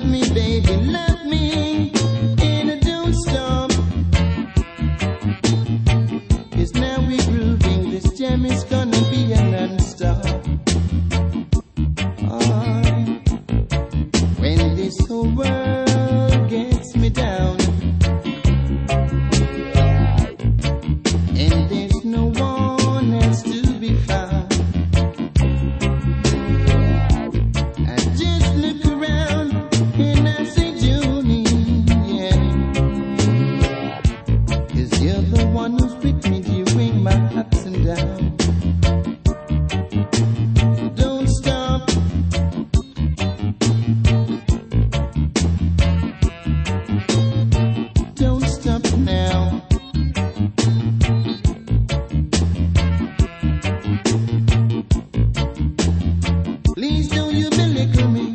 me, baby, love me, and don't stop. 'Cause now we're grooving, this jam is gonna be a non-stop. When this whole world gets me down, and there's no one else to be found, I just look around and I say, Junie, yeah, 'cause you're the one who's with me during my ups and downs. Don't stop. Don't stop now. Please don't you belittle me.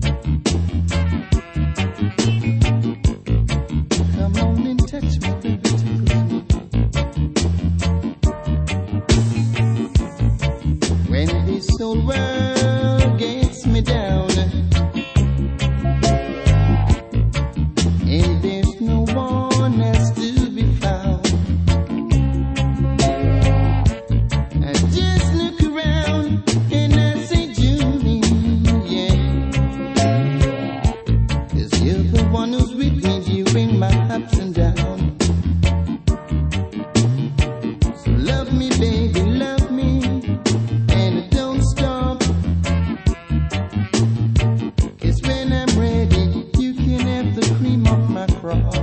Come on and touch me, baby, tickle me. When this whole world gets me down, and there's no one else to be found, I just look around and I say, Junie, yeah, 'cause you're the one who's with me during my ups and downs. So love me, baby, love me, and don't stop. 'Cause when I'm ready, you can have the cream of my crop.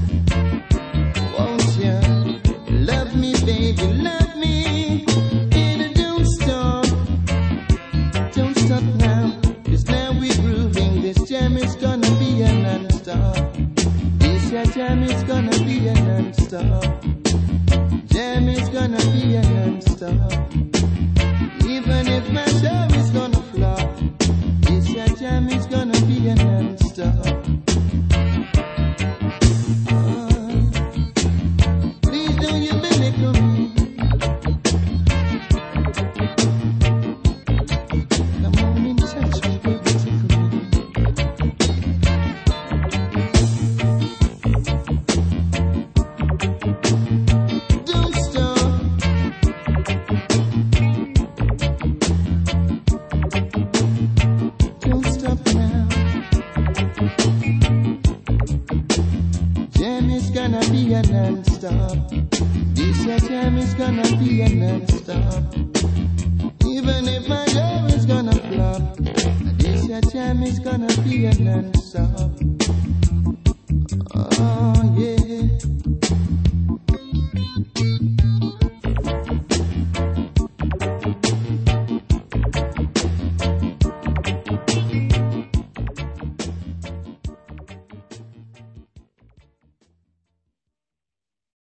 Won't you love me, baby, love me, and don't stop. Don't stop now, 'cause now we're grooving, this jam is gonna be a non-stop. This jam is gonna be a non-stop. Jam is gonna be a non-stop. Even if my show is gonna flop, this jam is gonna be a non-stop. Please don't you belittle me. Come on and touch me, baby, tickle me. Don't stop. Don't stop now. Jam is gonna be a non-stop. This jam is gonna be a non-stop. Even if my job is gonna flop, this jam is gonna be a non-stop.